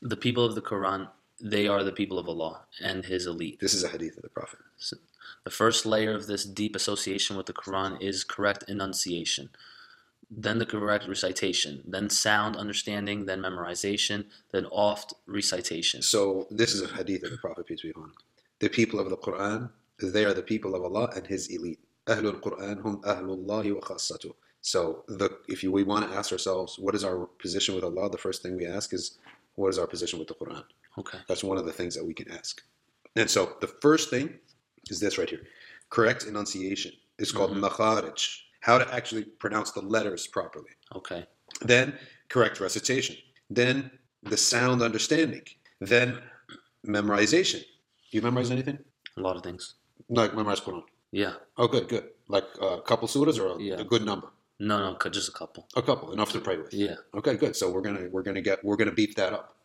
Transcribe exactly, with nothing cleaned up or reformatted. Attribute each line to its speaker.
Speaker 1: The people of the Quran, they are the people of Allah and His elite.
Speaker 2: This is a hadith of the Prophet.
Speaker 1: So the first layer of this deep association with the Quran is correct enunciation, then the correct recitation, then sound understanding, then memorization, then oft recitation.
Speaker 2: So this is a hadith of the Prophet, peace be upon him. The people of the Quran, they are the people of Allah and His elite. Ahlul Quran hum ahlullahi wa khassatuh. So the, if you, we want to ask ourselves, what is our position with Allah? The first thing we ask is, what is our position with the Quran?
Speaker 1: Okay.
Speaker 2: That's one of the things that we can ask. And so the first thing is this right here. Correct enunciation. It's called mm-hmm. makharij. How to actually pronounce the letters properly.
Speaker 1: Okay.
Speaker 2: Then correct recitation. Then the sound understanding. Then memorization. Do you memorize anything?
Speaker 1: A lot of things.
Speaker 2: Like memorize Quran?
Speaker 1: Yeah.
Speaker 2: Oh, good, good. Like a couple surahs or a,
Speaker 1: yeah.
Speaker 2: a good number?
Speaker 1: No, no, just a couple.
Speaker 2: A couple, enough to pray with.
Speaker 1: Yeah.
Speaker 2: Okay, good. So we're gonna we're gonna get we're gonna beef that up.